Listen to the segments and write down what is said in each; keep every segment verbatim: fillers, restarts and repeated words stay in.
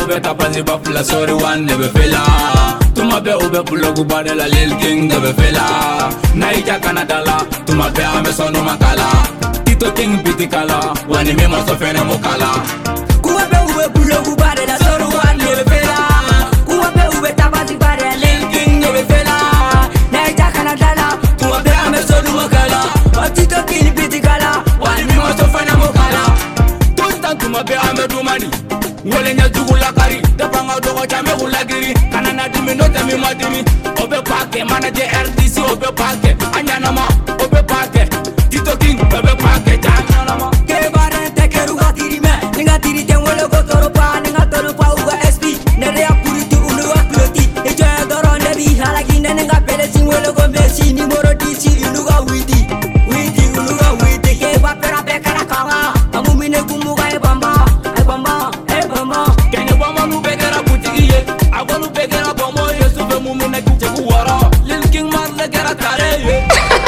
ube tapazi ba fula sorry one de be fela. Tuma be ube pulo gubade la lil king de be fela. Naija Canada la, tuma be ame sonu makala. Tito king pitikala, wani me maso fene mokala. Kuwa be ube pulo gubade la sorry one de be fela. Kuwa be ube tapazi bade la lil king de be fela. Naija Canada la, tuma be ame sonu makala. Tito king pitikala, wani me maso fene mokala. Tuntan tuma be ame dumani. Wole nya jugula kari, dapanga dogo chame gulagiri. Kanana dimi no temi madimi. Obe pake, manager R D C obe pake. Anyana ma, obe pake. Tito king, obe pake. Anyana ma. Ke bare te keruga tiri me, ninga tiri te wole go toro pa, ninga toro pa uga S P. Nere ya puri tu unu wa kloti. Ejo ya doro nebi halagi ne ninga pele sing wole go mesi ni moro D C unu ga witi, witi unu ga witi. Ke ba pera pe kara kanga, amu mine gumu ga e bamba, e bamba. Kenya bama nu begera butigiye, agonu begera bomo yesu be mumu na kichegu wara. Lil king man le gera tare.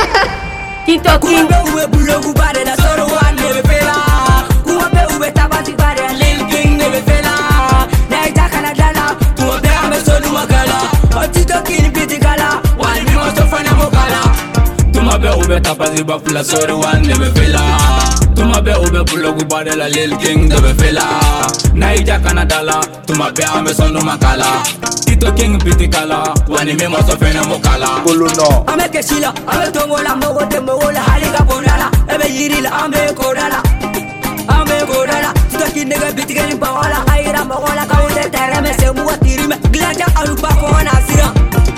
Tito king be ube bulo gubade la soro one nebe fela. Kuwa be ube tabati bade la lil king nebe fela. Naija Canada la, kuwa be ame sonu makala. Tito king pitikala, wani mi mosto fane mokala. Tuma be ube tapazi ba fula sorry one nebe fela. Tuma be ube pulo gubade la lil king nebe fela. Naija Canada la, tuma be ame sonu makala. Tito king pitikala, wani me maso fene mokala. Kuluno Ame keshila, ame tongola, mogo te mogo la, haliga bonala. Ebe yirila, ame kodala, ame kodala. Tito king nege pitikeni bawala, kaira mogola, kaunte tereme se muwa tirime. Glanja alupa kona sira.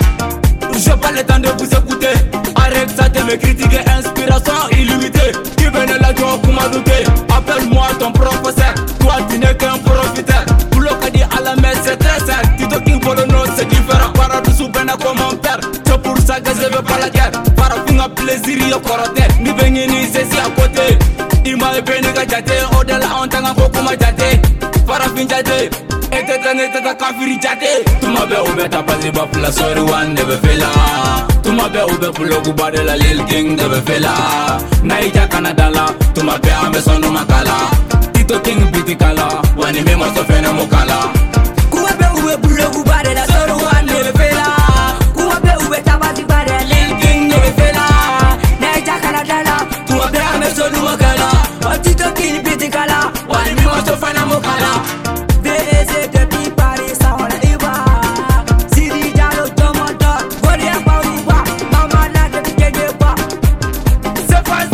J'ai pas le temps de vous écouter. Arrête ça de me critiquer, inspiration illimitée. Qui venait la joie pour m'adouter. Appelle-moi ton professeur, toi tu n'es qu'un profiteur. Pour le cas dit à la messe c'est très simple. Tito king pour le nom c'est différent. Paradou bena comme mon père. C'est pour ça que je veux pas la guerre. Parafin a plaisir y'a korote. Ni veni ni c'est à côté. Il m'a béni qu'à jate. Au-delà on t'a un beaucoup ma jate. Parafin jate. Et t'es un état de kafiri jate. Tuma be ube tapazi ba fula sorry one de be fela. Tuma be ube pulo gubade la lil king de be fela. Naija Canada la, tuma be ame sonu makala. Tito king pitikala, wani me maso fene mokala. Kuwa be ube bulo gubade la soro one nebe fela. Kuwa be ube tabati bade la lil king nebe fela. Naija Canada la, kuwa be ame sonu makala. Tito king pitikala, wani mi mosto fene mokala. B D C depuis Paris, ça on a iba. Siri Diallo, Tomotor, Goli Akbaruba, Mama la depuis Kedeba. C'est facile.